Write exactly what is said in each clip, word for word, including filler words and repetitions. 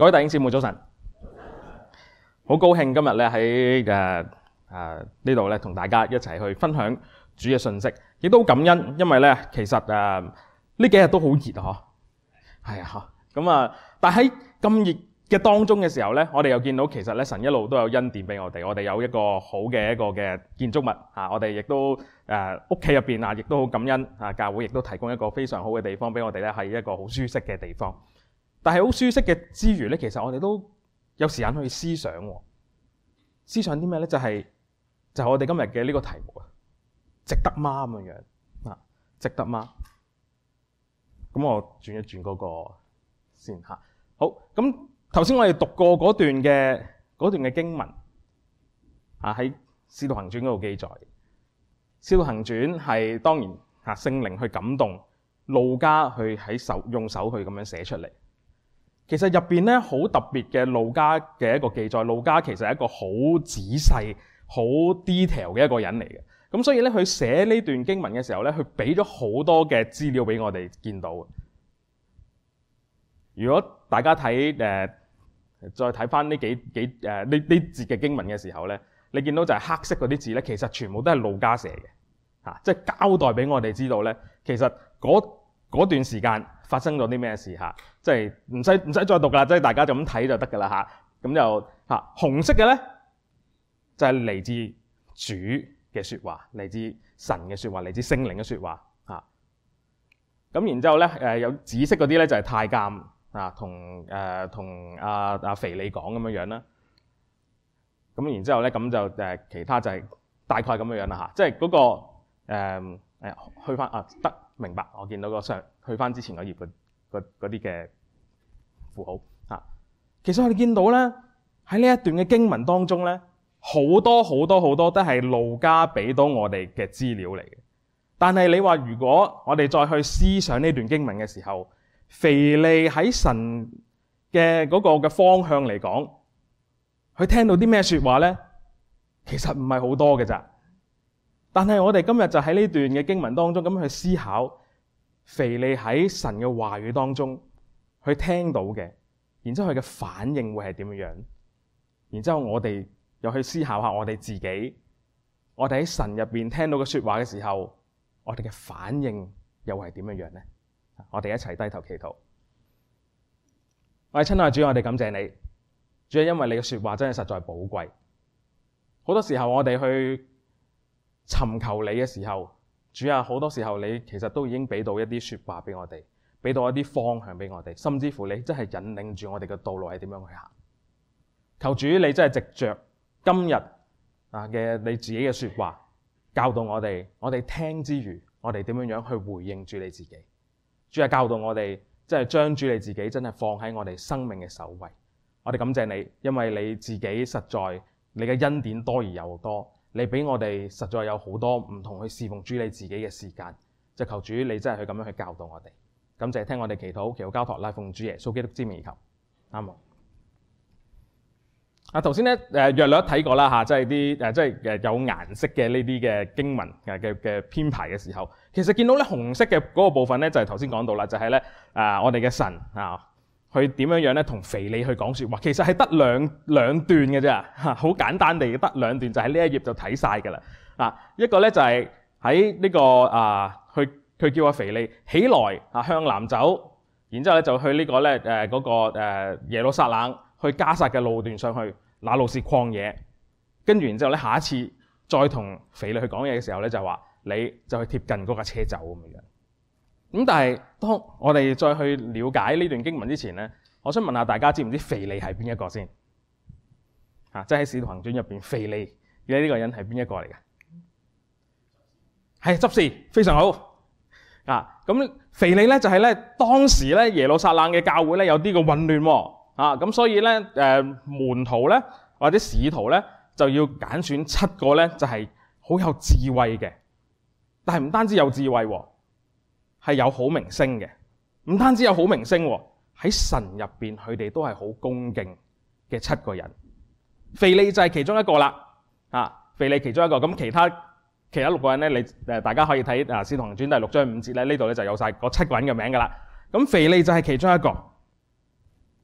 各位弟兄姊妹早晨，好高興今日咧喺誒誒呢度咧同大家一齊去分享主嘅信息，亦都好感恩，因為咧其實誒呢、呃、幾日都好熱啊，嗬，係啊，咁啊，但喺咁熱嘅當中嘅時候咧，我哋又見到其實咧神一路都有恩典俾我哋，我哋有一個好嘅一個嘅建築物啊，我哋亦都誒屋企入邊啊，亦都好感恩啊，教會亦都提供一個非常好嘅地方俾我哋咧，係一個好舒適嘅地方。但係好舒適嘅之餘咧，其實我哋都有時間去思想，思想啲咩咧？就係、是、就係、是、我哋今日嘅呢個題目啊，值得嗎咁樣樣啊？值得嗎？咁我轉一轉嗰個先吓。好，咁頭先我哋讀過嗰段嘅嗰段嘅經文啊，喺《使徒行傳》嗰度記載，《使徒行傳》係當然吓聖靈去感動路加去喺手用手去咁樣寫出嚟。其實入邊咧好特別嘅路加嘅一個記載，路加其實係一個好仔細、好 detail 嘅一個人嚟嘅。咁所以咧，佢寫呢段經文嘅時候咧，佢俾咗好多嘅資料俾我哋見到。如果大家睇誒、呃，再睇翻呢幾幾誒呢呢節嘅經文嘅時候咧，你見到就係黑色嗰啲字咧，其實全部都係路加寫嘅，嚇、啊，即係交代俾我哋知道咧，其實嗰嗰段時間發生咗啲咩事嚇，即係唔使唔使再讀啦，即係大家就咁睇就得噶啦嚇。咁就嚇紅色嘅咧，就係、是、嚟自主嘅説話，嚟自神嘅説話，嚟自聖靈嘅説話嚇。咁然之後咧，誒有紫色嗰啲咧就係太監啊，同誒同阿阿腓利講咁樣樣啦。咁然之後咧，咁就誒其他就係大概咁樣樣啦嚇，即係嗰、那個誒、呃、去翻啊得。明白，我見到個上去翻之前嗰頁嗰啲嘅符號嚇。其實我哋見到咧喺呢一段嘅經文當中咧，好多好多好多都係路加俾到我哋嘅資料嚟嘅。但係你話如果我哋再去思想呢段經文嘅時候，腓利喺神嘅嗰個嘅方向嚟講，佢聽到啲咩説話咧？其實唔係好多嘅咋。但係我哋今日就喺呢段嘅經文當中咁去思考，腓利喺神嘅話語當中去聽到嘅，然之後佢嘅反應會係點樣？然之後我哋又去思考下我哋自己，我哋喺神入邊聽到嘅說話嘅時候，我哋嘅反應又係點樣樣咧？我哋一齊低頭祈禱。我哋親愛的主，我哋感謝你，主係因為你嘅說話真係實在寶貴。好多時候我哋去尋求你嘅時候，主啊，好多時候你其實都已經俾到一啲說話俾我哋，俾到一啲方向俾我哋，甚至乎你真係引領住我哋嘅道路係點樣去行。求主你真係藉着今日啊嘅你自己嘅說話教導我哋，我哋聽之餘，我哋點樣樣去回應主你自己。主啊，教導我哋真係將主你自己真係放喺我哋生命嘅首位。我哋感謝你，因為你自己實在你嘅恩典多而又多。你俾我哋實在有好多唔同去侍奉主你自己嘅時間，就求主你真係去咁樣去教導我哋。感謝聽我哋祈禱，祈禱交託拉奉主耶穌基督之名而求，啱冇？啊頭先咧誒約略睇過啦嚇，即係啲誒即係誒有顏色嘅呢啲嘅經文嘅嘅嘅編排嘅時候，其實見到咧紅色嘅嗰個部分咧就係頭先講到啦，就係咧誒我哋嘅神啊。佢點樣樣咧同腓利去講說話，其實係得兩兩段嘅啫，嚇，好簡單地得兩段，就喺呢一頁就睇晒㗎啦。啊，一個咧就係喺呢個啊，佢佢叫阿腓利起來啊，向南走，然之後咧就去呢個咧誒嗰個誒耶路撒冷去迦薩嘅路段上去，那路是曠野。跟住然之後咧，下一次再同腓利去講嘢嘅時候咧，就話你就去貼近嗰架車走咁樣。咁但係當我哋再去了解呢段經文之前咧，我想問下大家知唔知腓利係邊一個先？啊，即係喺《使徒行傳》入邊，腓利嘅呢個人係邊一個嚟嘅？係執事，非常好。啊，咁腓利咧就係咧當時咧耶路撒冷嘅教會咧有啲個混亂喎。啊，咁所以咧誒門徒咧或者使徒咧就要揀選七個咧就係好有智慧嘅，但係唔單止有智慧喎。係有好名聲嘅，唔單止有好名聲喎，喺神入邊佢哋都係好恭敬嘅七個人。腓利就係其中一個啦，啊，腓利其中一個，咁其他其他六個人咧，你誒大家可以睇啊《使徒行傳》第六章五節咧，呢度咧就有晒嗰七個人嘅名噶啦。咁腓利就係其中一個，而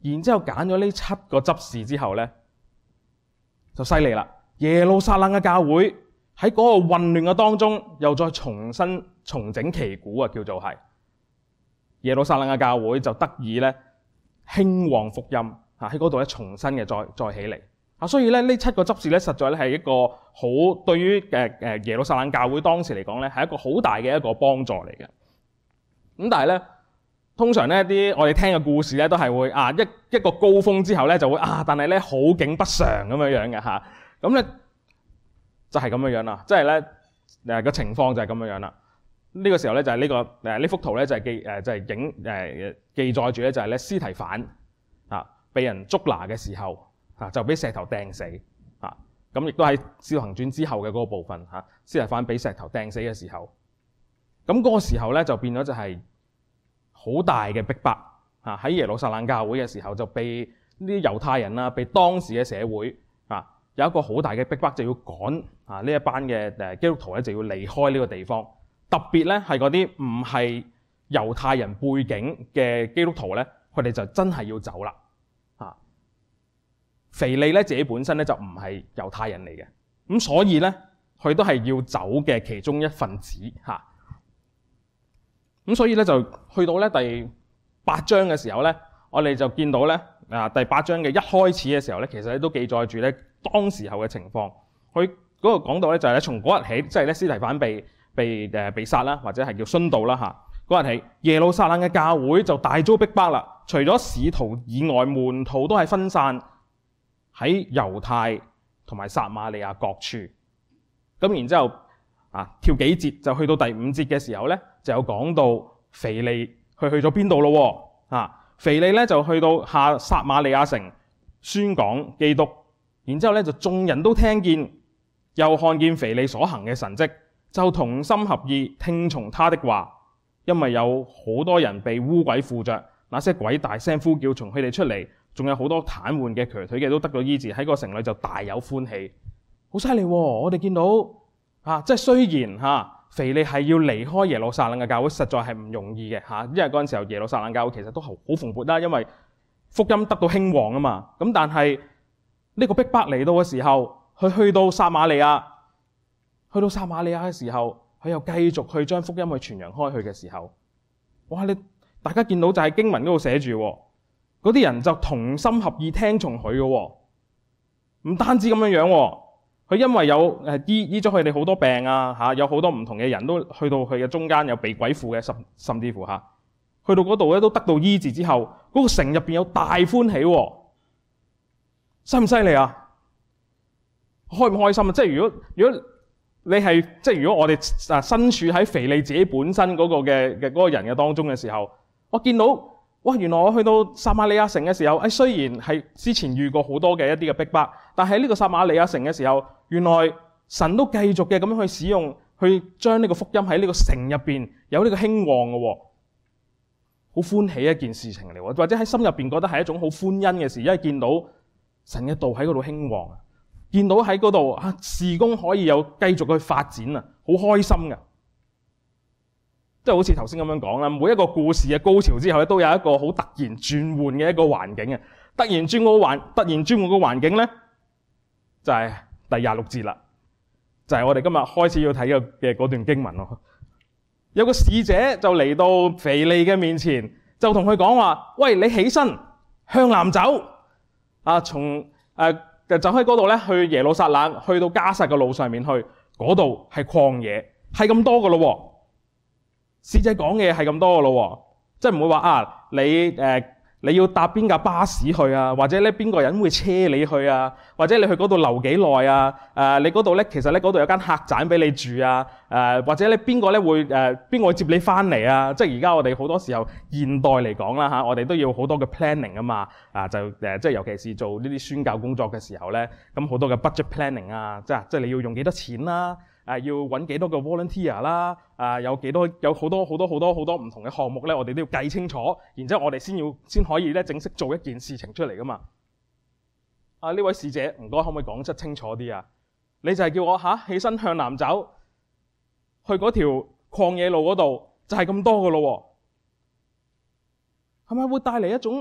然之後揀咗呢七個執事之後咧，就犀利啦！耶路撒冷嘅教會喺嗰個混亂嘅當中，又再重新重整旗鼓啊，叫做係耶路撒冷嘅教會就得以咧興旺福音啊，喺嗰度咧重新嘅再再起嚟啊！所以咧呢七個執事咧，實在咧係一個好對於誒誒耶路撒冷教會當時嚟講咧，係一個好大嘅一個幫助嚟嘅。咁但係咧，通常咧啲我哋聽嘅故事咧，都係會啊一一個高峰之後咧，就會啊，但係咧好景不常咁樣樣嘅嚇。咁咧就係咁樣樣啦，即係咧誒個情況就係咁樣樣啦。呢、這個時候咧就係呢、這個誒呢幅圖咧就係記誒就係影誒記載住咧就係咧司提反啊被人捉拿嘅時候啊就俾石頭掟死啊。咁亦都喺《使徒行傳》之後嘅嗰個部分嚇，司提反俾石頭掟死嘅時候，咁嗰個時候咧就變咗就係好大嘅逼迫嚇。喺耶路撒冷教會嘅時候就被呢啲猶太人啦，被當時嘅社會啊有一個好大嘅逼迫，就要趕啊呢一班嘅誒基督徒咧就要離開呢個地方。特別咧係嗰啲唔係猶太人背景嘅基督徒咧，佢哋就真係要走啦。啊，腓利咧自己本身咧就唔係猶太人嚟嘅，咁所以咧佢都係要走嘅其中一份子嚇。咁所以咧就去到咧第八章嘅時候咧，我哋就見到咧啊第八章嘅一開始嘅時候咧，其實咧都記載住咧當時候嘅情況。佢嗰個講到咧就係咧從嗰日起，即係咧司提反被被誒被殺啦，或者係叫殉道啦嚇。嗰日起，耶路撒冷嘅教會就大遭逼迫啦。除咗使徒以外，門徒都係分散喺猶太同埋撒瑪利亞各處。咁然之後啊，跳幾節就去到第五節嘅時候咧，就有講到腓利佢去咗邊度咯喎啊！腓利咧就去到下撒瑪利亞城宣講基督，然之後咧就眾人都聽見，又看見腓利所行嘅神蹟，就同心合意聽從他的話，因為有好多人被污鬼附着，那些鬼大聲呼叫從佢哋出嚟，仲有好多癱瘓嘅瘸腿嘅都得到醫治，喺個城裏就大有歡喜，好犀利喎！我哋見到啊，即係雖然嚇、啊、腓利係要離開耶路撒冷嘅教會，實在係唔容易嘅嚇、啊，因為嗰陣時候耶路撒冷教會其實都好好蓬勃啦，因為福音得到興旺啊嘛。咁但係呢個逼迫嚟到嘅時候，佢去到撒瑪利亞。去到撒瑪利亞嘅時候，佢又繼續去將福音去傳揚開去嘅時候，哇！你大家見到就係經文嗰度寫住，嗰啲人就同心合意聽從佢嘅，唔單止咁樣樣，佢因為有誒醫醫咗佢哋好多病啊嚇，有好多唔同嘅人都去到佢嘅中間有被鬼附嘅，甚甚至乎嚇，去到嗰度咧都得到醫治之後，嗰個城入邊有大歡喜，犀唔犀利啊？開唔開心啊？即係如果如果你係即係如果我哋啊身處喺腓利自己本身嗰個嘅嘅嗰個人嘅當中嘅時候，我見到哇，原來我去到撒瑪利亞城嘅時候，誒雖然係之前遇過好多嘅一啲嘅逼迫，但係呢個撒瑪利亞城嘅時候，原來神都繼續嘅咁樣去使用，去將呢個福音喺呢個城入邊有呢個興旺嘅，好歡喜一件事情嚟，或者喺心入邊覺得係一種好歡欣嘅事，因為見到神嘅道喺嗰度興旺啊！見到喺嗰度啊，事工可以有繼續去發展啊，好開心㗎。即係好似頭先咁樣講啦，每一個故事嘅高潮之後咧，都有一個好突然轉換嘅一個環境啊。突然轉個環，突然轉換個環境咧，就係第廿六節啦，就係我哋今日開始要睇嘅嘅嗰段經文咯。有個使者就嚟到腓利嘅面前，就同佢講話：喂，你起身向南走啊，從誒。就走喺嗰度咧，去耶路撒冷，去到加撒嘅路上面去，嗰度係曠野，係咁多噶咯。使者講嘅係咁多噶咯，即係唔會話啊，你誒、呃、你要搭邊架巴士去啊，或者咧邊個人會車你去啊，或者你去嗰度留幾耐啊？誒、呃，你嗰度咧其實咧嗰度有間客棧俾你住啊，誒、呃、或者咧邊個咧會誒邊個會接你翻嚟啊？即係而家我哋好多時候現代嚟講啦嚇，我哋都要好多嘅 planning 啊嘛，啊就誒即係尤其是做呢啲宣教工作嘅時候咧，咁好多嘅 budget planning 啊，即係即係你要用幾多錢啦。誒要揾幾多個 volunteer 啦，誒有幾多有好多好多好多好多唔同嘅項目咧，我哋都要計清楚，然之後我哋先要先可以咧正式做一件事情出嚟噶嘛。啊呢位使者，唔該可唔可以講得清楚啲啊？你就係叫我嚇、啊、起身向南走，去嗰條曠野路嗰度，就係咁多噶咯喎，係咪會帶嚟一種好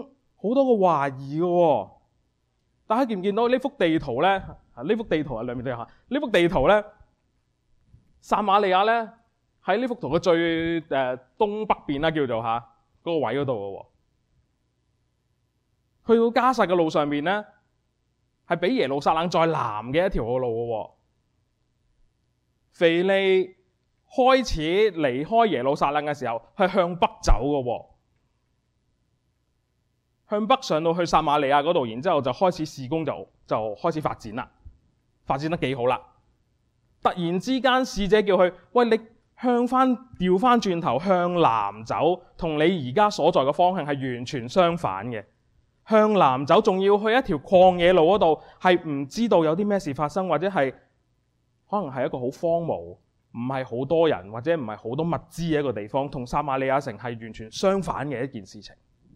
好多個懷疑嘅喎。大家見唔見到呢幅地圖咧？呢幅地圖係兩面對下。呢幅地圖咧，撒瑪利亞咧喺呢幅圖嘅最誒、呃、東北邊啦，叫做嚇嗰、那個位嗰度嘅喎。去到加撒嘅路上面咧，係比耶路撒冷再南嘅一條路嘅喎。腓利開始離開耶路撒冷嘅時候，係向北走嘅喎。向北上到去撒瑪利亞嗰度，然之後就開始事工就，就就開始發展啦，發展得幾好啦。突然之間，使者叫佢：喂，你向翻調翻轉頭向南走，同你而家所在嘅方向係完全相反嘅。向南走，仲要去一條曠野路嗰度，係唔知道有啲咩事發生，或者係可能係一個好荒蕪，唔係好多人，或者唔係好多物資嘅一個地方，同撒瑪利亞城係完全相反嘅一件事情。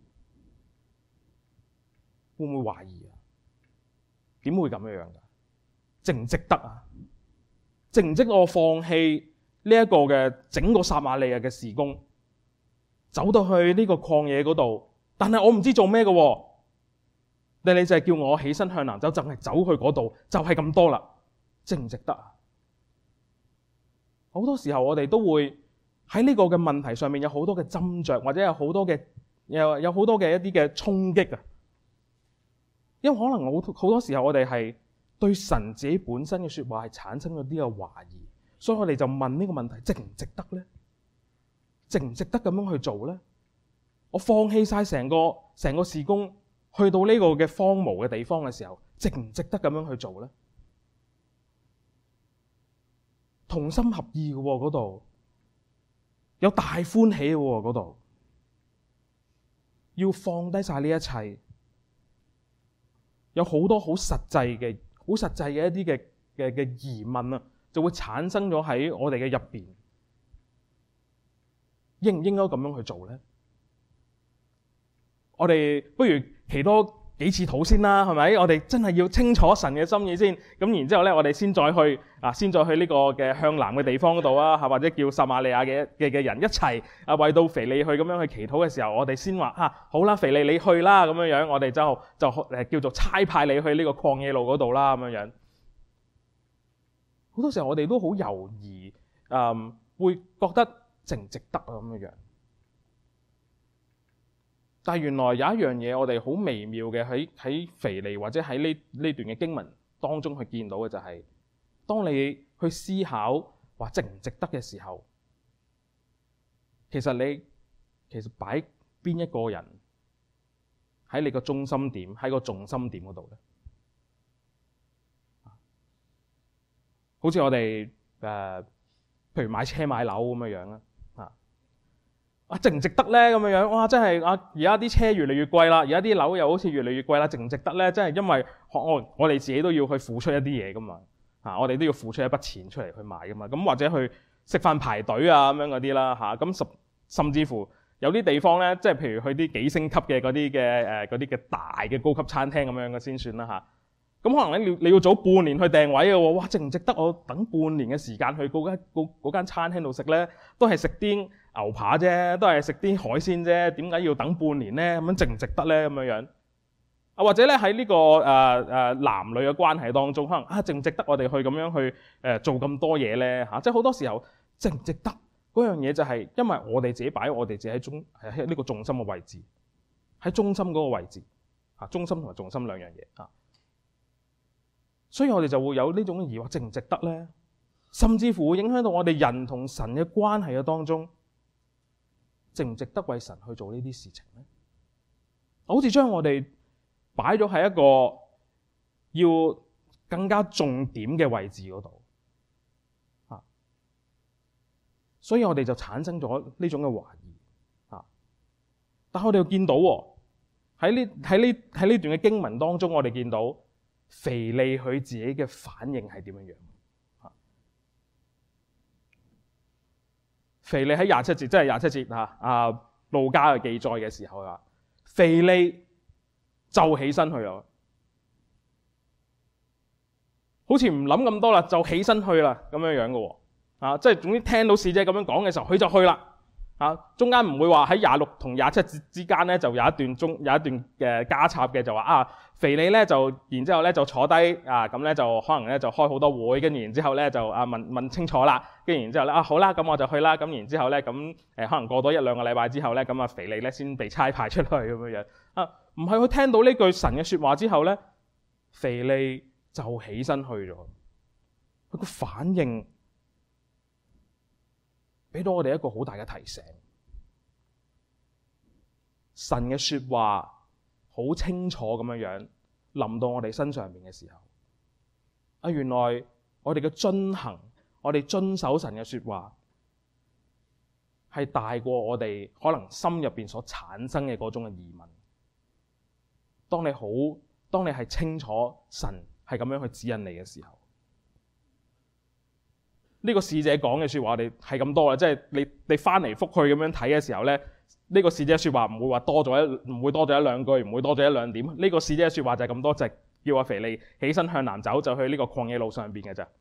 會唔會懷疑啊？點會咁樣樣㗎？值唔值得啊？值唔值得我放棄呢一個嘅整個撒瑪利亞嘅事工，走到去呢個曠野嗰度？但係我唔知做咩嘅喎。但你就係叫我起身向南走，就係走去嗰度，就係咁多啦。值唔值得啊？好多時候我哋都會喺呢個嘅問題上面有好多嘅斟酌，或者有好多嘅有有好多嘅一啲嘅衝擊啊。因為可能好好多時候我哋係對神自己本身嘅說話係產生咗啲嘅懷疑，所以我哋就問呢個問題：值唔值得呢？值唔值得咁樣去做呢？我放棄晒成個成個事工，去到呢個嘅荒蕪嘅地方嘅時候，值唔值得咁樣去做呢？同心合意嘅喎，嗰度有大歡喜嘅喎，嗰度要放低晒呢一切。有好多好實際嘅、好實際嘅一啲嘅嘅嘅疑問啊，就會產生咗喺我哋嘅入邊。應唔應該咁樣去做咧？我哋不如祈多幾次禱先啦，係咪？我哋真係要清楚神嘅心意先。咁然之後咧，我哋先再去啊，先再去呢個嘅向南嘅地方嗰度啊，或者叫撒瑪利亞嘅嘅嘅人一齊啊，為到腓利去咁樣去祈禱嘅時候，我哋先話啊，好啦，腓利你去啦，咁樣樣，我哋就就誒叫做差派你去呢個曠野路嗰度啦，咁樣樣。好多時候我哋都好猶豫，嗯，會覺得值唔值得啊咁樣樣。但係原來有一樣嘢，我哋好微妙嘅喺喺腓利或者喺呢呢段嘅經文當中去見到嘅就係、是，當你去思考話值唔值得嘅時候，其實你其實擺邊一個人喺你個中心點，喺個重心點嗰度咧？好似我哋誒、呃，譬如買車買樓咁樣樣啦。啊，值唔值得咧？咁樣樣，哇！真係啊，而家啲車越嚟越貴啦，而家啲樓又好似越嚟越貴啦，值唔值得咧？真係因為我我哋自己都要去付出一啲嘢噶嘛，啊，我哋都要付出一筆錢出嚟去買噶嘛，咁或者去食飯排隊啊咁樣嗰啲啦，嚇，咁甚甚至乎有啲地方咧，即係譬如去啲幾星級嘅嗰啲嘅誒嗰啲嘅大嘅高級餐廳咁樣嘅先算啦嚇。咁可能咧，你你要早半年去訂位嘅喎，哇！值唔值得我等半年嘅時間去嗰間嗰嗰間餐廳度食咧？都係食啲牛扒啫，都係食啲海鮮啫，點解要等半年咧？咁樣值唔值得咧？咁樣樣啊，或者咧喺呢個誒誒、呃、男女嘅關係當中，可能啊，值唔值得我哋去咁樣去誒、呃、做咁多嘢咧？嚇、啊，即係好多時候值唔值得嗰樣嘢就係因為我哋自己擺我哋自己喺中喺呢個重心嘅位置，喺中心嗰個位置嚇、啊，中心同埋重心兩樣嘢嚇。啊所以我哋就會有呢種疑惑，值唔值得咧？甚至乎會影響到我哋人同神嘅關係嘅當中，值唔值得為神去做呢啲事情咧？好似將我哋擺咗喺一個要更加重點嘅位置嗰度，啊！所以我哋就產生咗呢種嘅懷疑，啊！但係我哋又見到喎，喺呢喺呢喺呢段嘅經文當中，我哋見到。腓利佢自己嘅反應係點樣樣？嚇，腓利喺廿七節，即係廿七節嚇啊，路加嘅記載嘅時候啊，腓利就起身去啦，好似唔諗咁多啦，就起身去啦咁樣樣嘅喎，啊，即係總之聽到使者咁樣講嘅時候，佢就去啦， 啊，中間唔會話喺廿六同廿七節之間咧，就有一段中有一段嘅加插嘅，就話啊，腓利咧就然之後咧就坐低啊，咁咧就可能咧就開好多會，跟住然之後咧就啊問問清楚啦，跟住然之後咧啊好啦，咁我就去啦，咁然之後咧咁誒可能過多一兩個禮拜之後咧，咁啊腓利咧先被差派出去咁樣樣啊，唔係佢聽到呢句神嘅説話之後咧，腓利就起身去咗，佢個反應俾到我哋一個好大嘅提醒。神嘅說話好清楚咁樣樣臨到我哋身上面嘅時候，啊，原來我哋嘅遵行，我哋遵守神嘅說話，係大過我哋可能心入邊所產生嘅嗰種嘅疑問。當你好，當你係清楚神係咁樣去指引你嘅時候，呢個使者講嘅說話，我哋係咁多啦，即係你你翻嚟覆去咁樣睇嘅時候咧，呢個使者說話唔會話多咗一唔會多咗一兩句，唔會多咗一兩點。呢個使者說話就係咁多，就係叫阿腓利起身向南走，就去呢個曠野路上邊嘅咋。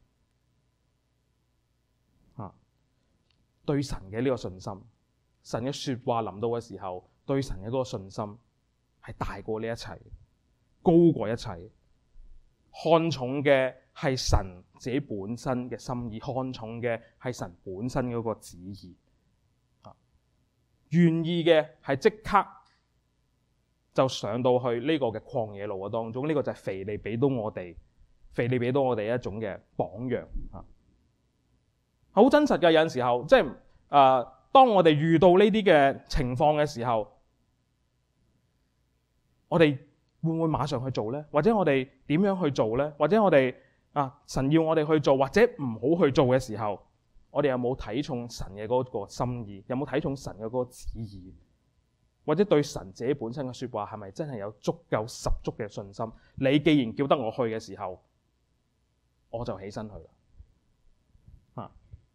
啊，對神嘅呢個信心，神嘅說話臨到嘅時候，對神嘅嗰個信心係大過呢一切，高過一切，看重嘅係神自己本身嘅心意，看重嘅係神本身嗰個旨意，啊，願意嘅係即刻就上到去呢個嘅曠野路嘅當中。呢、這個就係腓利俾到我哋，腓利俾到我哋一種嘅榜樣啊，好真實嘅。有陣時候即係誒、呃，當我哋遇到呢啲嘅情況嘅時候，我哋會唔會馬上去做呢？或者我哋點樣去做呢？或者我哋啊，神要我哋去做，或者唔好去做嘅時候，我哋有冇睇重神嘅嗰個心意？有冇睇重神嘅嗰個旨意？或者對神自己本身嘅說話係咪真係有足夠十足嘅信心？你既然叫得我去嘅時候，我就起身去啦。啊，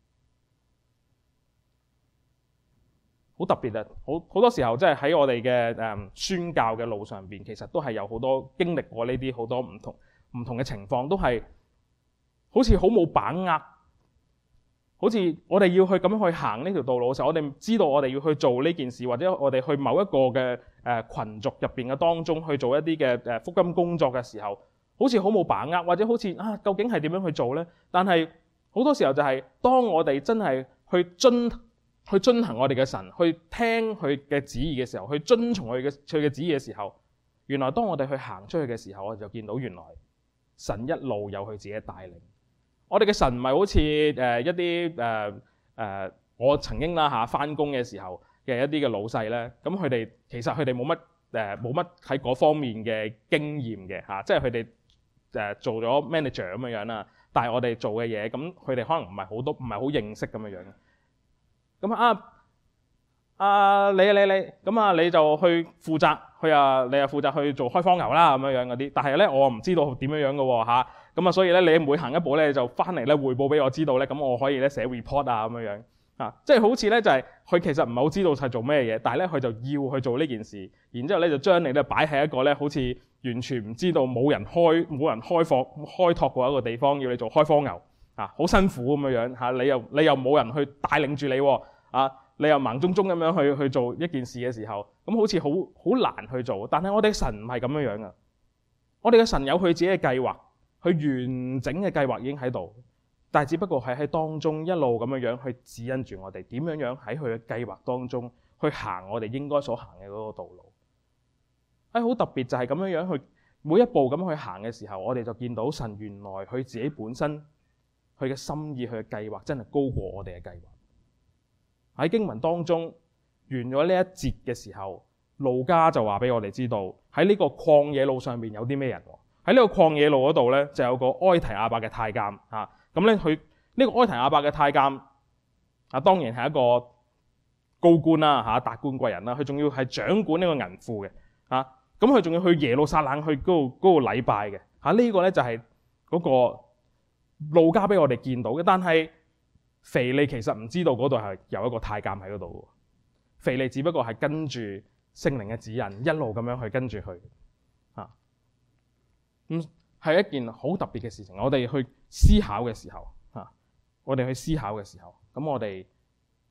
好特別啊！好好多時候，即係喺我哋嘅誒宣教嘅路上邊，其實都係有好多經歷過呢啲好多唔同唔同嘅情況，都係好似好冇把握，好似我哋要去咁樣去行呢條道路嘅時候，我哋知道我哋要去做呢件事，或者我哋去某一個嘅誒群族入邊嘅當中去做一啲嘅誒福音工作嘅時候，好似好冇把握，或者好似啊究竟係點樣去做呢？但係好多時候就係當我哋真係去遵去遵行我哋嘅神，去聽佢嘅旨意嘅時候，去遵從佢嘅佢嘅旨意嘅時候，原來當我哋去行出去嘅時候，我哋就見到原來神一路有佢自己嘅帶領。我哋嘅神唔係好似誒一啲誒誒我曾經啦嚇返工嘅時候嘅一啲嘅老細咧，咁佢哋其實佢哋冇乜誒冇乜喺嗰方面嘅經驗嘅嚇，即係佢哋誒做咗 manager 咁樣樣啦，但係我哋做嘅嘢，咁佢哋可能唔係好多唔係好認識咁樣樣。咁啊啊你啊你你咁啊你就去負責去啊你啊負責去做開荒牛啦咁樣樣嗰啲，但係咧我唔知道點樣樣嘅喎嚇，咁啊所以咧你每行一步咧就翻嚟咧彙報俾我知道咧，咁我可以咧寫 report 啊咁樣樣啊，即係好似咧就係、是、佢其實唔係好知道係做咩嘢，但係咧佢就要去做呢件事，然之後咧就將你咧擺喺一個咧好似完全唔知道冇人開冇人開放開拓過一個地方，要你做開荒牛啊，好辛苦咁樣樣嚇，你又你又冇人去帶領住你喎。啊！你又盲中中咁樣去去做一件事嘅時候，咁好似好好難去做。但係我哋嘅神唔係咁樣樣噶，我哋嘅神有佢自己嘅計劃，佢完整嘅計劃已經喺度，但係只不過係喺當中一路咁樣樣去指引住我哋點樣樣喺佢嘅計劃當中去行我哋應該所行嘅嗰個道路。係好特別就係咁樣樣去每一步咁去行嘅時候，我哋就見到神原來佢自己本身佢嘅心意佢嘅計劃真係高過我哋嘅計劃。喺經文當中完咗呢一節嘅時候，路加就話俾我哋知道喺呢個曠野路上面有啲咩人喎？喺呢個曠野路嗰度咧就有個埃提亞伯嘅太監啊，咁咧佢呢個埃提亞伯嘅太監啊，當然係一個高官啦嚇，達官貴人啦，佢仲要係掌管呢個銀庫嘅啊，咁佢仲要去耶路撒冷去嗰度嗰度禮拜嘅嚇，呢個咧就係嗰個路加俾我哋見到嘅，但係腓利其實唔知道嗰度係有一個太監喺嗰度，腓利只不過係跟住聖靈嘅指引，一路咁樣去跟住去，啊，咁係一件好特別嘅事情。我哋去思考嘅時候，啊，我哋去思考嘅時候，咁我哋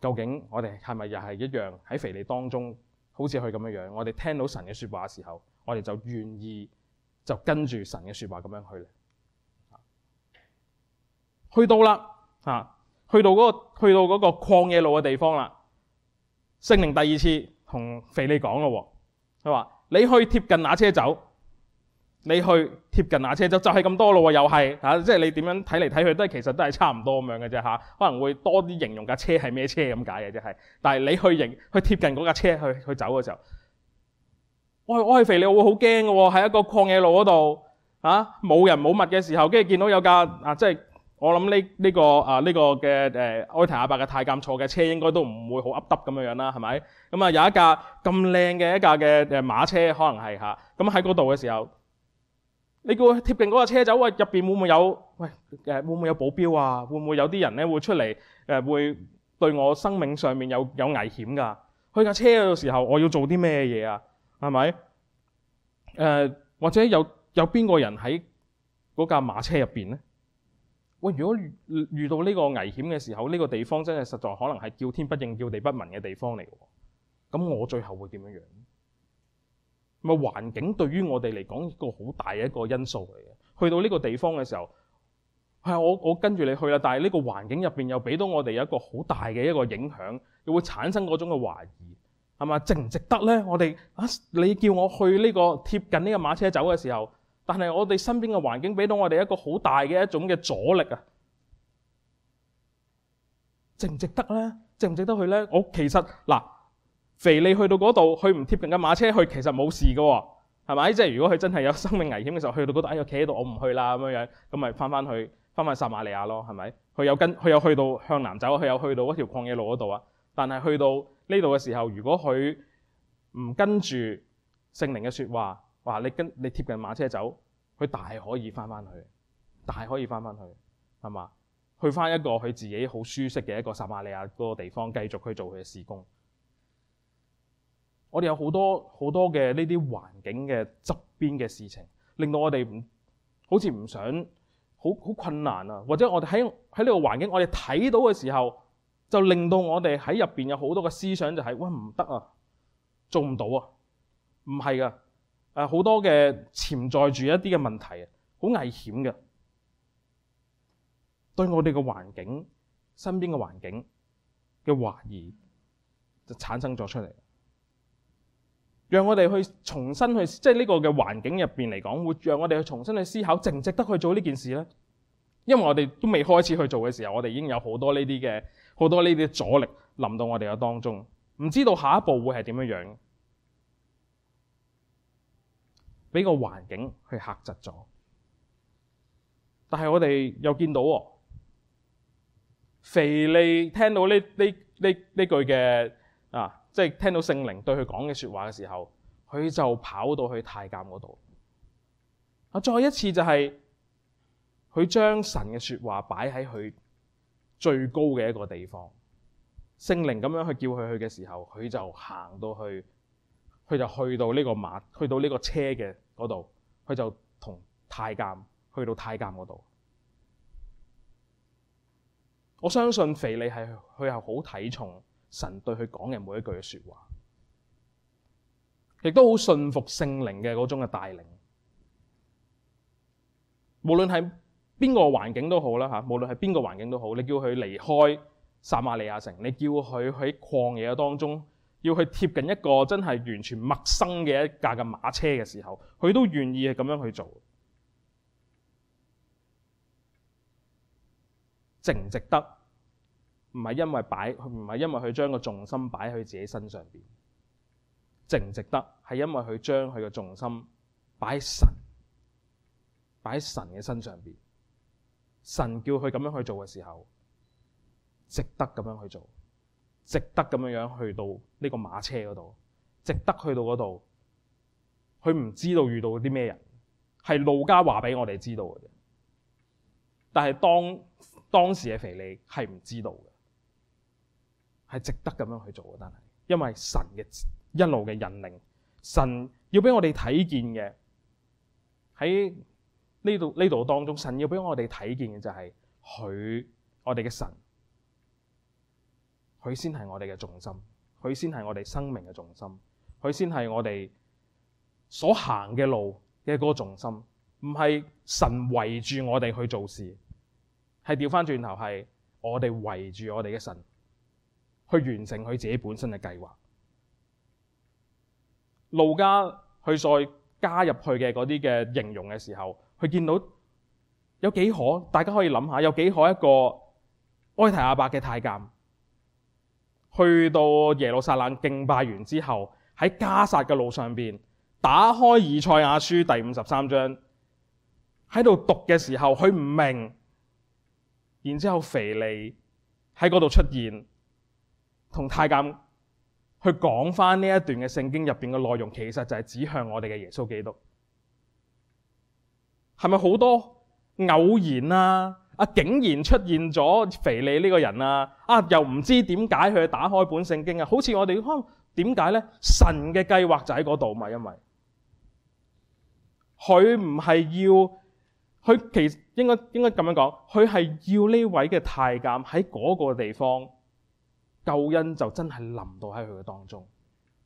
究竟我哋係咪又係一樣喺腓利當中，好似佢咁樣樣？我哋聽到神嘅説話嘅時候，我哋就願意就跟住神嘅説話咁樣去咧。去到啦，嚇，去到嗰個去到嗰個曠野路嘅地方啦。聖靈第二次同腓利講咯，佢話：你去貼近那車走，你去貼近那車走，就係咁多咯，又係嚇，即係你點樣睇嚟睇去都係其實都係差唔多咁樣嘅啫嚇，可能會多啲形容架車係咩車咁解嘅啫係，但係你去形去貼近嗰架車去去走嘅時候，我我係腓利，我會好驚嘅喎，喺一個曠野路嗰度嚇，冇人冇物嘅時候，跟住見到有架啊，即係。我諗呢呢個啊呢、這個嘅誒埃提阿伯嘅太監坐嘅車應該都唔會好噏耷咁樣樣啦，係咪？咁啊有一架咁靚嘅一架嘅誒馬車，可能係嚇。咁喺嗰度嘅時候，你叫佢貼近嗰架車走，喂，入邊會唔會有喂誒會唔會有保鏢啊？會唔會有啲人咧會出嚟誒會對我生命上面有有危險㗎？去架車嘅時候，我要做啲咩嘢啊？係咪？誒、呃、或者有有邊個人喺嗰架馬車入邊咧？喂，如果遇遇到呢個危險嘅時候，呢、這個地方真係實在可能係叫天不應、叫地不聞嘅地方嚟嘅。咁我最後會點樣樣？咪環境對於我哋嚟講一個好大嘅一個因素嚟嘅。去到呢個地方嘅時候，係我我跟住你去啦，但係呢個環境入邊又俾到我哋一個好大嘅一個影響，又會產生嗰種嘅懷疑，係嘛？值唔值得咧？我哋啊，你叫我去呢、這個貼近呢個馬車走嘅時候。但係我哋身邊嘅環境俾到我哋一個好大嘅一種嘅阻力啊，值唔值得咧？值唔值得去咧？我其實嗱，腓利去到嗰度，去唔貼近嘅馬車去，其實冇事㗎，係咪？即係如果佢真係有生命危險嘅時候，去到嗰度，哎呀，企喺度，我唔去啦咁樣樣，咁咪翻翻去翻翻撒瑪利亞咯，係咪？佢有跟佢有去到向南走，佢有去到嗰條曠野路嗰度啊。但係去到呢度嘅時候，如果佢唔跟住聖靈嘅説話。話你跟你貼近馬車走，佢大可以翻翻去，大可以翻翻去，係嘛？去翻一個佢自己好舒適嘅一個撒瑪利亞嗰個地方，繼續去做佢嘅事工。我哋有好多好多嘅呢啲環境嘅側邊嘅事情，令到我哋唔好似唔想，好好困難啊！或者我哋喺喺呢個環境，我哋睇到嘅時候，就令到我哋喺入邊有好多嘅思想、就係，就係喂唔得啊，做唔到啊，唔係噶。誒好多嘅潛在住一啲嘅問題啊，好危險嘅，對我哋嘅環境、身邊嘅環境嘅懷疑就產生咗出嚟，讓我哋去重新去，即係呢個嘅環境入邊嚟講，會讓我哋去重新去思考，值唔值得去做呢件事咧？因為我哋都未開始去做嘅時候，我哋已經有好多呢啲嘅好多呢啲阻力臨到我哋嘅當中，唔知道下一步會係點樣樣。俾個環境去嚇窒咗，但係我哋又見到喎，腓利聽到呢呢呢呢句嘅啊，即係聽到聖靈對佢講嘅説話嘅時候，佢就跑到去太監嗰度。啊，再一次就係佢將神嘅説話擺喺佢最高嘅一個地方，聖靈咁樣去叫佢去嘅時候，佢就行到去。佢就去到呢個馬，去到呢個車嘅嗰度，佢就同太監去到太監嗰度。我相信腓利係佢係好睇重神對佢講嘅每一句嘅説話，亦都好信服聖靈嘅嗰種嘅帶領。無論係邊個環境都好啦嚇，無論係邊個環境都好，你叫佢離開撒瑪利亞城，你叫佢喺曠野當中。要去貼近一個真係完全陌生嘅一架嘅馬車嘅時候，佢都願意係咁樣去做，值唔值得？唔係因為擺，唔係因為佢將個重心擺喺佢自己身上邊，值唔值得？係因為佢將佢嘅重心擺喺神，擺喺神嘅身上邊。神叫佢咁樣去做嘅時候，值得咁樣去做。值得咁樣樣去到呢個馬車嗰度，值得去到嗰度。佢唔知道遇到啲咩人，係路加話俾我哋知道嘅啫。但係當當時嘅腓利係唔知道嘅，係值得咁樣去做嘅。但係因為神嘅一路嘅引領，神要俾我哋睇見嘅喺呢度呢度當中，神要俾我哋睇見嘅就係佢我哋嘅神。 佢先係我哋嘅重心，佢先係我哋生命嘅重心，佢先係我哋所行嘅路嘅嗰個重心，唔係神圍住我哋去做事，係調翻轉頭係我哋圍住我哋嘅神去完成佢自己本身嘅計劃。路加去再加入去嘅嗰啲嘅形容嘅時候，佢見到有幾可，大家可以諗下，有幾可一個埃提亞伯嘅太監去到耶路撒冷敬拜完之後，喺加撒嘅路上邊打開以賽亞書第五十三章，喺度讀嘅時候佢唔明，然之後腓利喺嗰度出現，同太監去講翻呢一段嘅聖經入邊嘅內容，其實就係指向我哋嘅耶穌基督。係咪好多偶然啊？啊，竟然出現咗腓利呢個人啊！啊，又唔知點解佢打開本聖經啊？好似我哋可能點解呢？神嘅計劃就喺嗰度嘛，因為佢唔係要，佢其實應該應該咁樣講，佢係要呢位嘅太監喺嗰個地方，救恩就真係臨到喺佢嘅當中。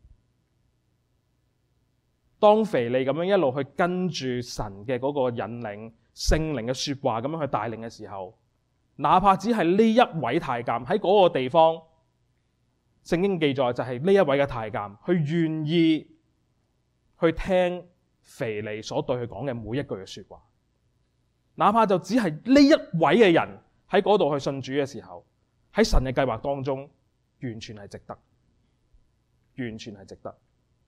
當腓利咁樣一路去跟住神嘅嗰個引領，聖靈嘅說話咁樣去帶領嘅時候，哪怕只係呢一位太監喺嗰個地方，聖經記載就係呢一位嘅太監，佢願意去聽腓利所對佢講嘅每一句嘅說話，哪怕就只係呢一位嘅人喺嗰度去信主嘅時候，喺神嘅計劃當中，完全係值得，完全係值得。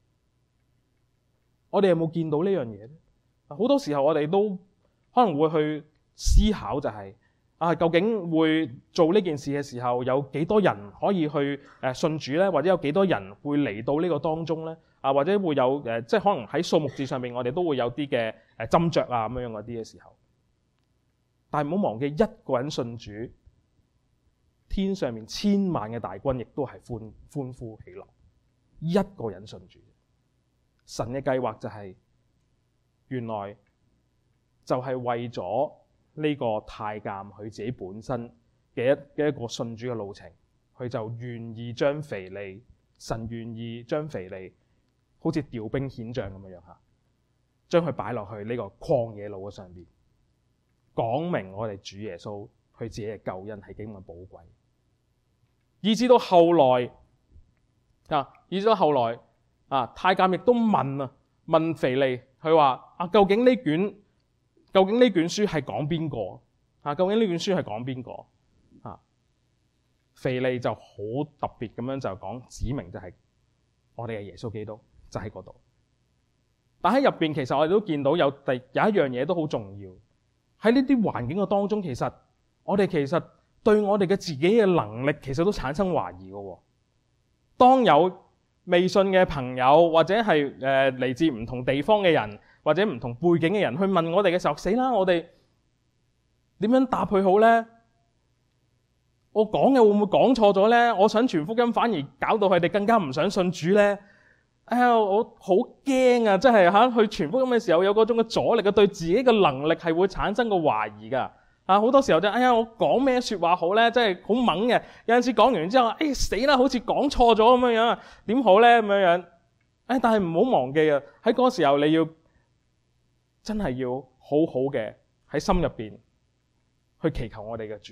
我哋有冇見到呢樣嘢咧？好多時候我哋都可能會去思考，就係啊，究竟會做呢件事嘅時候，有幾多人可以去誒信主咧？或者有幾多人會嚟到呢個當中咧？啊，或者會有誒，即係可能喺數目字上面，我哋都會有啲嘅誒斟酌啊咁樣樣嗰啲嘅時候。但係唔好忘記，一個人信主，天上面千萬嘅大軍亦都係歡歡呼喜樂。一個人信主。神嘅計劃就係、是、原來就係為咗呢個太監佢自己本身嘅一嘅一個信主嘅路程，佢就願意將腓利，神願意將腓利好似調兵遣將咁樣樣吓，將佢擺落去呢個曠野路嘅上邊，講明我哋主耶穌佢自己嘅救恩係幾咁寶貴，以至到後來啊，以至到後來。啊！太監亦都問啊，問腓利，佢話啊，究竟呢卷究竟呢卷書係講邊個啊？究竟呢卷書係講邊個啊？腓利就好特別咁樣就講，指明就係我哋嘅耶穌基督就喺嗰度。但喺入邊，其實我哋都見到有第有一樣嘢都好重要。喺呢啲環境嘅當中，其實我哋其實對我哋嘅自己嘅能力，其實都產生懷疑嘅。當有未信嘅朋友或者係誒嚟自唔同地方嘅人或者唔同背景嘅人去問我哋嘅時候，死啦！我哋點樣答佢好呢？我講嘅會唔會講錯咗呢？我想傳福音，反而搞到佢哋更加唔想信主呢？哎呀，我好驚啊！真係吓去傳福音嘅時候有嗰種嘅阻力嘅，對自己嘅能力係會產生個懷疑噶。啊，好多時候就哎呀，我講咩說話好咧？真係好猛嘅。有陣時講完之後，哎死啦，好似講錯咗咁樣樣，點好咧？咁樣樣，哎，但係唔好忘記啊！喺嗰個時候你要真係要好好嘅喺心入邊去祈求我哋嘅主。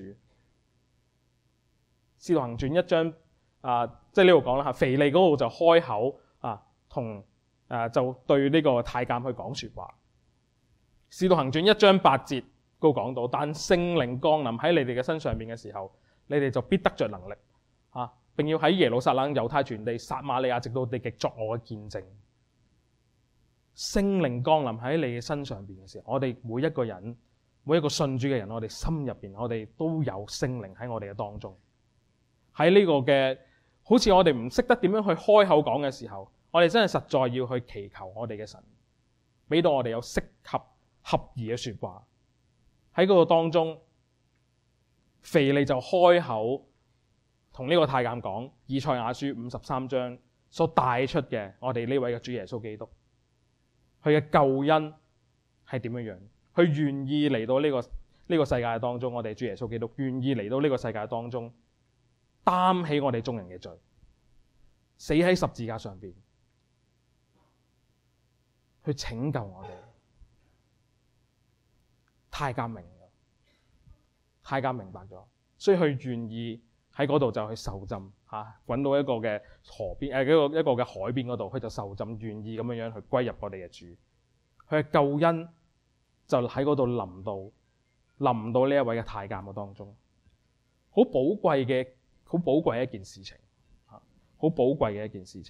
使徒行傳一章啊，即係呢度講啦吓，腓利嗰度就開口啊，同啊就對呢個太監去講說話。使徒行傳一章八節。都講到，但聖靈降臨喺你哋嘅身上邊嘅時候，你哋就必得着能力，啊，並要喺耶路撒冷、猶太全地、撒瑪利亞直到地極作我嘅見證。聖靈降臨喺你嘅身上邊嘅時候，我哋每一個人，每一個信主嘅人，我哋心入邊，我哋都有聖靈喺我哋嘅當中。喺呢個嘅，好似我哋唔識得點樣去開口講嘅時候，我哋真係實在要去祈求我哋嘅神，俾到我哋有適合合宜嘅說話。喺嗰個當中，腓利就開口同呢個太監講以賽亞書五十三章所帶出嘅我哋呢位嘅主耶穌基督，佢嘅救恩係點樣樣？佢願意嚟到呢個呢個世界當中，我哋主耶穌基督願意嚟到呢個世界當中， 擔起我哋眾人嘅罪，死喺十字架上邊，去拯救我哋。太監明啦，太監明白咗，所以佢願意喺嗰度就去受浸嚇，滾到一個嘅河邊誒，一個一個嘅海邊嗰度，佢就受浸，願意咁樣樣去歸入我哋嘅主。佢嘅救恩就喺嗰度臨到，臨到呢一位嘅太監嘅當中，好寶貴嘅，好寶貴嘅一件事情嚇，好寶貴嘅一件事情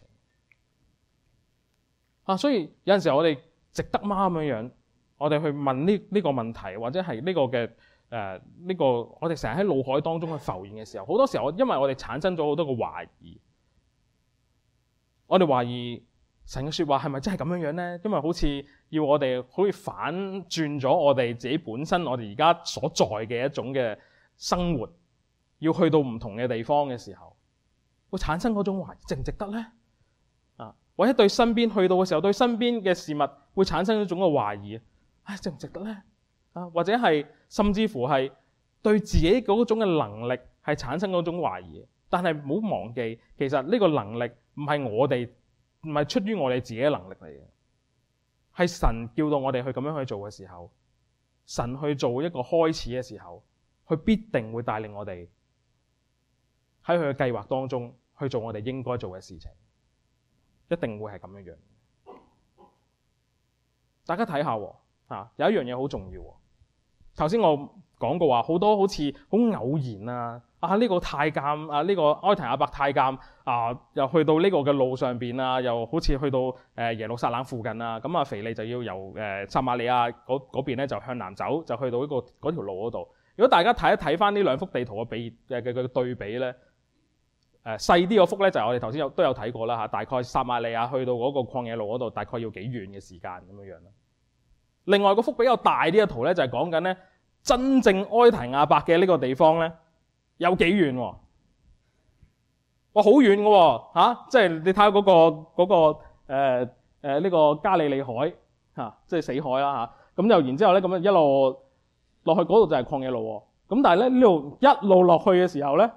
啊！所以有陣時候我哋值得嗎咁樣樣？我哋去問呢呢個問題，或者係呢個嘅誒呢個，我哋成日喺腦海當中去浮現嘅時候，好多時候因為我哋產生咗好多個懷疑，我哋懷疑神嘅説話係咪真係咁樣樣咧？因為好似要我哋好似反轉咗我哋自己本身我哋而家所在嘅一種嘅生活，要去到唔同嘅地方嘅時候，會產生嗰種懷疑，值唔值得咧？啊，或者對身邊去到嘅時候，對身邊嘅事物會產生一種嘅懷疑。唉，值唔值得咧？啊，或者係甚至乎係對自己嗰種嘅能力係產生嗰種懷疑。但係唔好忘記，其實呢個能力唔係我哋，唔係出於我哋自己嘅能力嚟嘅，係神叫到我哋去咁樣去做嘅時候，神去做一個開始嘅時候，佢必定會帶領我哋喺佢嘅計劃當中去做我哋應該做嘅事情，一定會係咁樣樣。大家睇下喎。啊，有一樣嘢好重要喎。頭先我講過話，好多好似好偶然啊，啊呢、這個太監啊，呢、這個埃提亞伯太監啊，又去到呢個嘅路上邊啊，又好似去到誒、呃、耶路撒冷附近啊，咁啊腓利就要由誒、呃、撒瑪利亞嗰嗰邊咧就向南走，就去到呢、這個嗰條路嗰度。如果大家睇一睇翻呢兩幅地圖嘅比嘅嘅嘅對比咧，誒細啲嗰幅咧就係、是、我哋頭先有都有睇過啦嚇，大概撒瑪利亞去到嗰個曠野路嗰度，大概要幾遠嘅時間咁樣樣啦。另外嗰幅比較大啲嘅圖咧，就係講緊咧真正埃提亞伯嘅呢個地方咧，有幾遠喎？哇，好遠嘅喎嚇！即係你睇下嗰個嗰、嗰個誒呢、呃呃呢個加利利海嚇、啊，即係死海啦嚇。咁、啊、又然之後咧，咁樣一路落去嗰度就係曠野路喎。咁但係咧呢度一路落去嘅時候咧，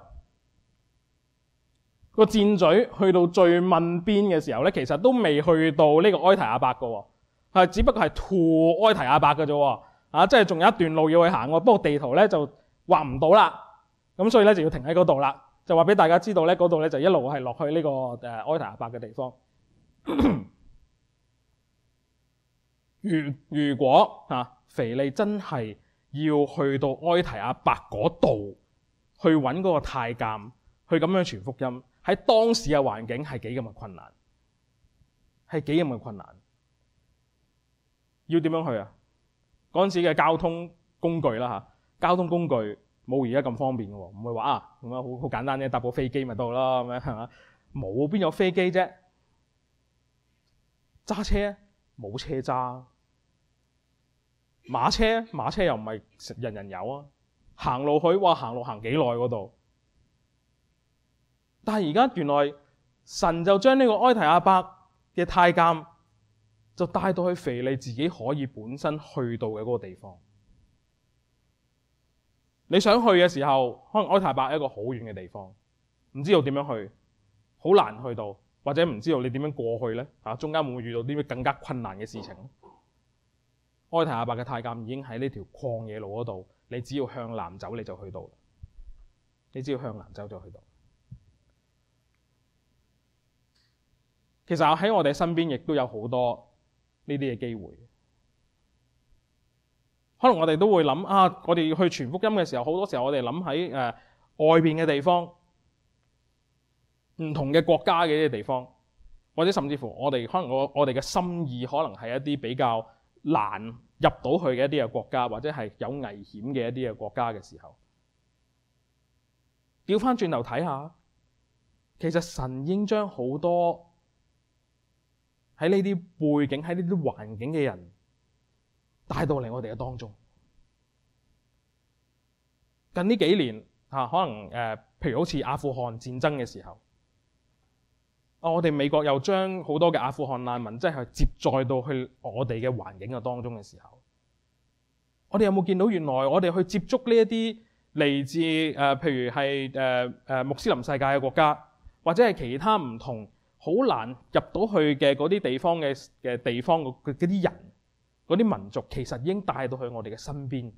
個箭嘴去到最問邊嘅時候咧，其實都未去到呢個埃提亞伯嘅喎。係，只不過係圖埃提亞伯嘅啫喎，啊，即係仲有一段路要去行喎。不過地圖咧就畫唔到啦，咁所以咧就要停喺嗰度啦。就話俾大家知道咧，嗰度咧就一路係落去呢個誒埃提亞伯嘅地方。如如果啊，腓利真係要去到埃提亞伯嗰度去揾嗰個太監，去咁樣傳福音，喺當時嘅環境係幾咁嘅困難，係幾咁嘅困難。要點樣去啊？嗰陣時嘅交通工具啦嚇，交通工具冇而家咁方便嘅喎，唔會話啊咁樣好好簡單啫，搭部飛機咪到啦咁樣係嘛？冇邊有飛機啫？揸車冇車揸，馬車馬車又唔係人人有啊。行路去哇，行路行幾耐嗰度？但係而家原來神就將呢個埃提亞伯嘅太監，就帶到去腓利自己可以本身去到嘅嗰個地方。你想去嘅時候，可能埃提亞伯係一個好遠嘅地方，唔知道點樣去，好難去到，或者唔知道你點樣過去呢？啊，中間會唔會遇到啲咩更加困難嘅事情？埃提亞伯嘅太監已經喺呢條曠野路嗰度，你只要向南走你就去到。你只要向南走就去到。其實喺我哋身邊亦都有好多呢啲嘅機會，可能我哋都會諗啊，我哋去傳福音嘅時候，好多時候我哋諗喺誒外邊嘅地方，唔同嘅國家嘅一啲地方，或者甚至乎我哋可能我我哋嘅心意可能係一啲比較難入到去嘅一啲嘅國家，或者係有危險嘅一啲嘅國家嘅時候，調翻轉頭睇下，其實神已經將好多喺呢啲背景、喺呢啲環境嘅人帶到嚟我哋嘅當中。近呢幾年嚇，可能誒、呃，譬如好似阿富汗戰爭嘅時候，啊，我哋美國又將好多嘅阿富汗難民即係接載到去我哋嘅環境嘅當中嘅時候，我哋有冇見到原來我哋去接觸呢一啲嚟自誒、呃、譬如係誒誒穆斯林世界嘅國家，或者係其他唔同好難入到去嘅嗰啲地方嘅嘅地方嗰啲人，嗰啲民族其實已經帶到去我哋嘅身邊。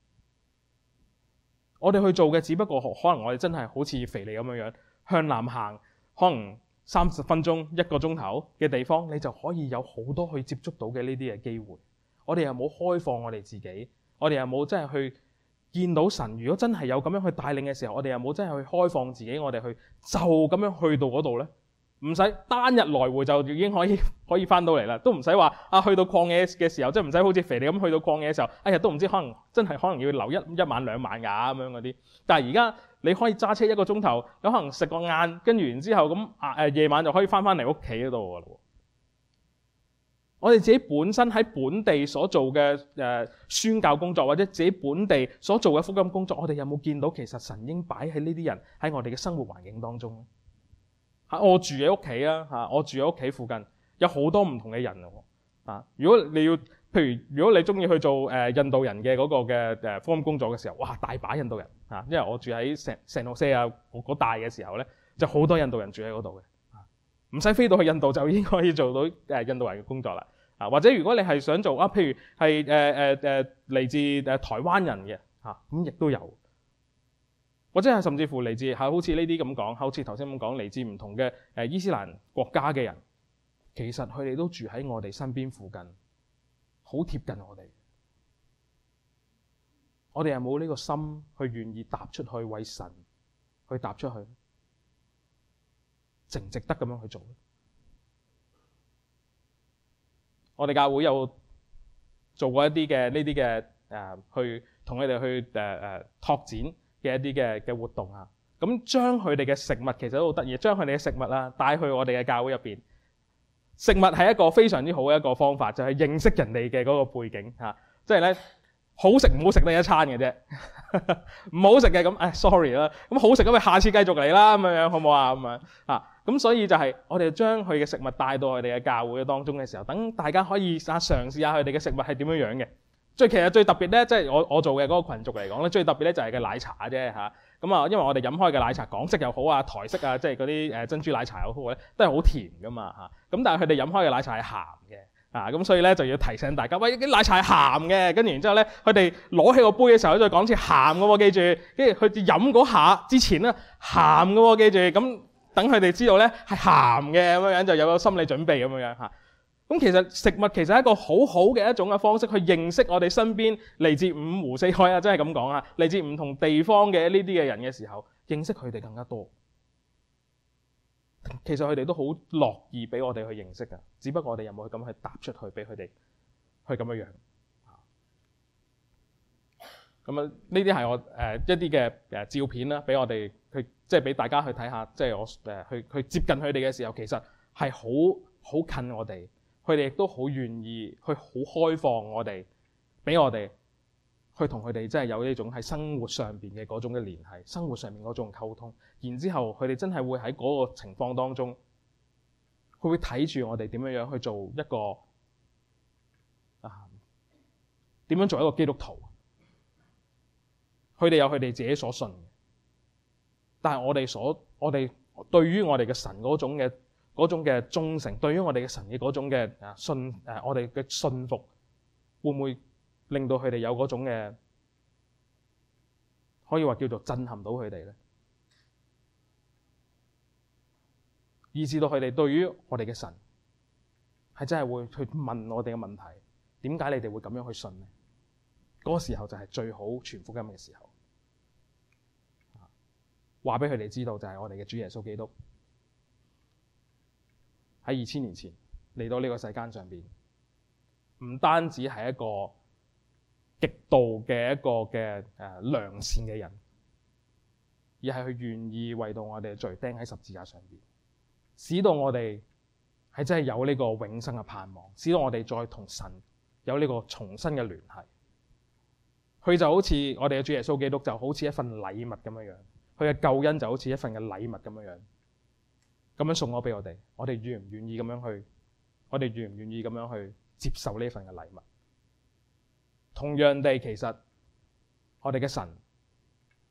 我哋去做嘅只不過可能我哋真係好似腓利咁樣樣向南行，可能三十分鐘一個鐘頭嘅地方，你就可以有好多去接觸到嘅呢啲嘅機會。我哋又冇開放我哋自己，我哋又冇真係去見到神。如果真係有咁樣去帶領嘅時候，我哋又冇真係去開放自己，我哋去就咁樣去到嗰度呢？唔使單日來回就已經可以可以翻到嚟啦，都唔使話啊去到曠野嘅時候，即係唔使好似腓利咁去到曠野嘅時候，哎呀都唔知可能真係可能要留一一晚兩晚㗎咁樣嗰啲。但係而家你可以揸車一個鐘頭，有可能食個晏，跟住然之後咁啊誒夜晚就可以翻翻嚟屋企嗰度㗎咯。我哋自己本身喺本地所做嘅誒、呃、宣教工作，或者自己本地所做嘅福音工作，我哋有冇見到其實神已經擺喺呢啲人喺我哋嘅生活環境當中？我住喺屋企啊，嚇！我住喺屋企附近有好多唔同嘅人啊。如果你要，譬如如果你中意去做誒印度人嘅嗰個嘅誒福音工作嘅時候，哇！大把印度人啊，因為我住喺聖聖荷西啊嗰帶嘅時候咧，就好多印度人住喺嗰度嘅，唔使飛到去印度就已經可以做到誒印度人嘅工作啦。啊，或者如果你係想做啊，譬如係誒誒誒嚟自誒台灣人嘅嚇，咁亦都有。或者係甚至乎嚟自係好似呢啲咁講，好似頭先咁講嚟自唔同嘅誒伊斯蘭國家嘅人，其實佢哋都住喺我哋身邊附近，好貼近我哋。我哋有冇呢個心去願意踏出去為神去踏出去，值唔值得咁樣去做？我哋教會有做過一啲嘅呢啲嘅誒，去同佢哋去誒誒拓展嘅一啲嘅嘅活動啊，咁將佢哋嘅食物其實都好得意，將佢哋嘅食物啦帶去我哋嘅教會入邊。食物係一個非常之好嘅一個方法，就係認識人哋嘅嗰個背景嚇，即係咧好食唔好食得一餐嘅啫，唔好食嘅咁誒 sorry 啦，咁好食咁咪下次繼續嚟啦咁樣樣好唔好啊咁樣啊？咁所以就係我哋將佢嘅食物帶到我哋嘅教會當中嘅時候，等大家可以啊嘗試下佢哋嘅食物係點樣樣嘅。最其實最特別咧，即係我我做嘅嗰個群族嚟講咧，最特別咧就係個奶茶啫嚇。咁啊，因為我哋飲開嘅奶茶，港式又好啊，台式啊，即係嗰啲誒珍珠奶茶又好咧，都係好甜噶嘛嚇。咁但係佢哋飲開嘅奶茶係鹹嘅啊，咁所以咧就要提醒大家，喂，啲奶茶係鹹嘅。跟住然之後咧，佢哋攞起個杯嘅時候再講次鹹嘅喎，記住。跟住佢飲嗰下之前咧鹹嘅喎，記住。咁等佢哋知道咧係鹹嘅咁樣樣，就有個心理準備咁樣樣嚇。咁其實食物其實係一個好好嘅一種嘅方式去認識我哋身邊嚟自五湖四海啊，真係咁講啊，嚟自唔同地方嘅呢啲嘅人嘅時候，認識佢哋更加多。其實佢哋都好樂意俾我哋去認識噶，只不過我哋有冇去咁去踏出去俾佢哋去咁樣樣。咁啊，呢啲係我誒、呃、一啲嘅誒照片啦，俾我哋去即係俾大家去睇下，即係我誒、呃、去去接近佢哋嘅時候，其實係好好近我哋。佢哋亦都好願意去好開放我哋，俾我哋去同佢哋真係有呢種喺生活上邊嘅嗰種嘅聯繫，生活上面嗰種溝通。然之後佢哋真係會喺嗰個情況當中，佢會睇住我哋點樣樣去做一個啊點樣做一個基督徒。佢哋有佢哋自己所信嘅，但係我哋所我哋對於我哋嘅神嗰種嘅。嗰種嘅忠誠，對於我哋嘅神嘅嗰種嘅啊信誒，我哋嘅信服，會唔會令到佢哋有嗰種嘅可以話叫做震撼到佢哋咧？以至到佢哋對於我哋嘅神係真係會去問我哋嘅問題，點解你哋會咁樣去信呢？嗰個時候就係最好傳福音嘅時候，話俾佢哋知道就係我哋嘅主耶穌基督。喺二千年前嚟到呢個世間上邊，唔單止係一個極度嘅一個嘅誒良善嘅人，而係佢願意為到我哋嘅罪釘喺十字架上邊，使到我哋係真係有呢個永生嘅盼望，使到我哋再同神有呢個重新嘅聯繫。佢就好似我哋嘅主耶穌基督，就好似一份禮物咁樣樣，佢嘅救恩就好似一份嘅禮物咁樣樣。咁樣送我俾我哋，我哋願唔願意咁樣去？我哋願唔願意咁樣去接受呢份嘅禮物？同樣地，其實我哋嘅神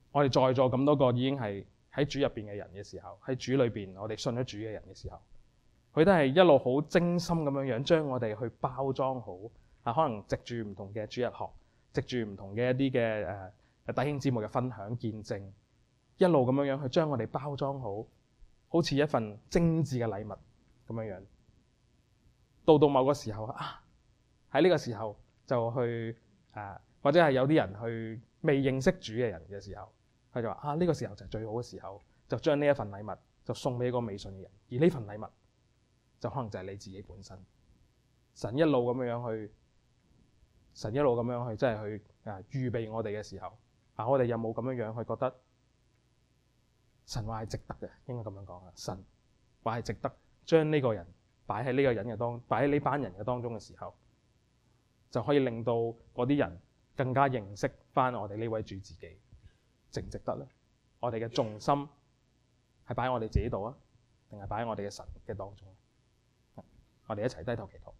我哋在座咁多個已經係喺主入邊嘅人嘅時候，喺主裏邊我哋信咗主嘅人嘅時候，佢都係一路好精心咁樣樣將我哋去包裝好啊，可能藉住唔同嘅主日學，藉住唔同嘅一啲嘅誒弟兄姊妹嘅分享見證，一路咁樣樣去將我哋包裝好，好似一份精緻嘅禮物咁樣樣。到到某個時候啊，喺呢個時候就去誒、啊，或者係有啲人去未認識主嘅人嘅時候，佢就話啊，呢個時候就係最好嘅時候，就將呢一份禮物就送俾一個未信嘅人，而呢份禮物就可能就係你自己本身。神一路咁樣樣去，神一路咁樣去，即係去啊預備我哋嘅時候，啊我哋有冇咁樣樣去覺得神話係值得嘅？應該咁樣講啊，神話係值得將呢個人擺喺呢個人嘅當，擺喺呢班人嘅當中嘅時候，就可以令到嗰啲人更加認識翻我哋呢位主自己，值唔值得咧？我哋嘅重心係擺喺我哋自己度啊，定係擺喺我哋嘅神嘅當中？我哋一齊低頭祈禱。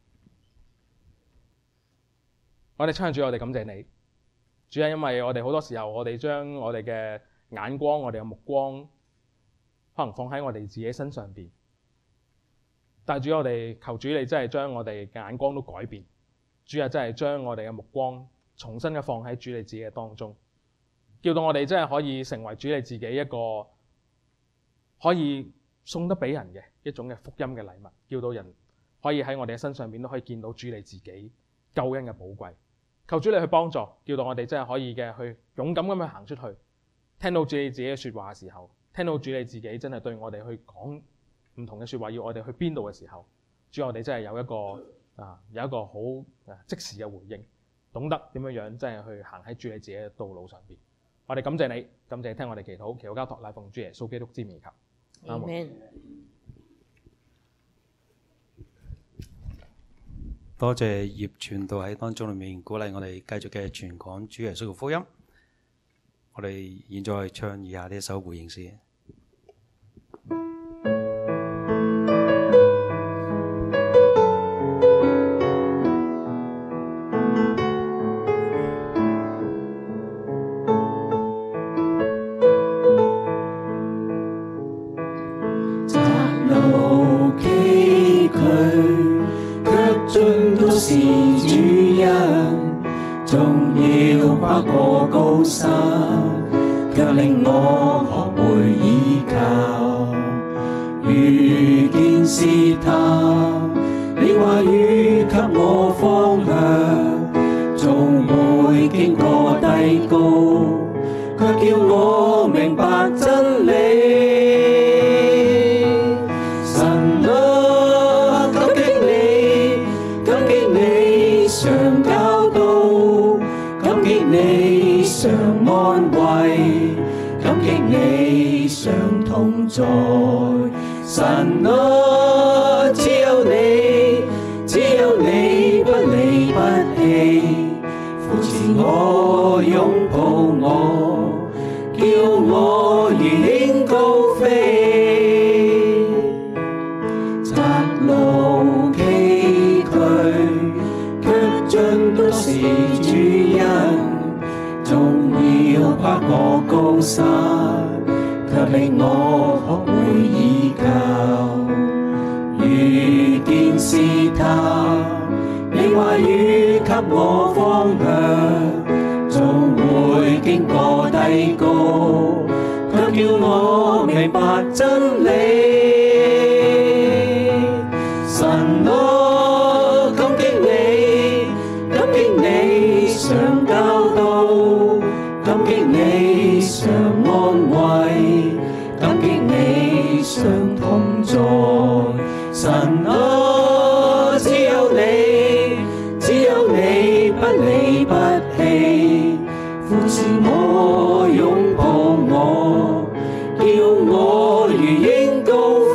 我哋親主，我哋感謝你，主要因為我哋好多時候，我哋將我哋嘅眼光、我哋嘅目光，可能放喺我哋自己身上邊。但係主，我哋求主你真係將我哋嘅眼光都改變，主啊，真係將我哋嘅目光重新嘅放喺主你自己嘅當中，叫到我哋真係可以成為主你自己一個可以送得俾人嘅一種嘅福音嘅禮物，叫到人可以喺我哋嘅身上邊都可以見到主你自己救恩嘅寶貴。求主你去幫助，叫到我哋真係可以嘅去勇敢咁樣行出去，聽到主你自己嘅說話嘅時候，聽到主你自己真係對我哋去講唔同嘅說話，要我哋去邊度嘅時候，主我哋真係有一個啊有一個好即時嘅回應，懂得點樣樣真係去行喺主你自己嘅道路上邊。我哋感謝你，感謝你聽我哋祈禱，祈禱交託乃奉主耶穌基督之名求。阿門。 多謝葉傳道喺當中裏面鼓勵我哋繼續嘅傳講主耶穌嘅福音。我哋現在唱以下呢一首回應詩。 是主恩，縱要跨過高山，卻令我學會依靠。遇見試探，你話語給我方向，總會經過低谷，卻叫我明白真理。常教導，感激你常安慰，感激你常同在。神啊，只有你，只有你不離不棄，扶持我，擁抱我，叫我如鷹高飛。窄路崎嶇，盡都是主恩，縱要跨過高山，卻令我學會依靠。遇見試探，你話語給我方向，總會經過低谷，卻叫我明白真理。神啊，感激你，感激你常教導，感激你常安慰，感激你常同在。神啊，只有你，只有你不離不棄，扶持我，擁抱我，叫我如鷹高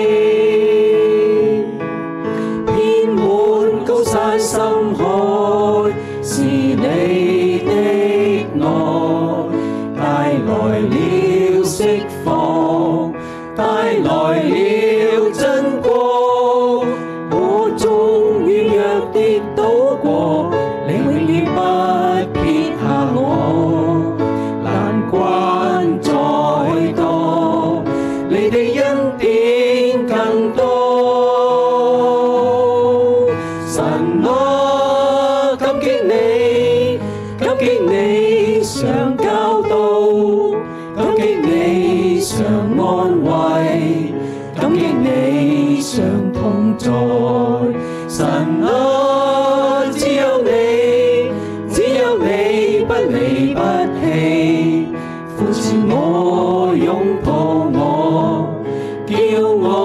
飛。遍滿高山深海，是你的愛帶來了釋放，帶來了真光。我縱軟弱跌倒過，你永遠不撇下我，難怪激你常教導，感激你常安慰，感激你常同在。神啊，只有你，只有你不離不棄，扶持我，擁抱我，叫我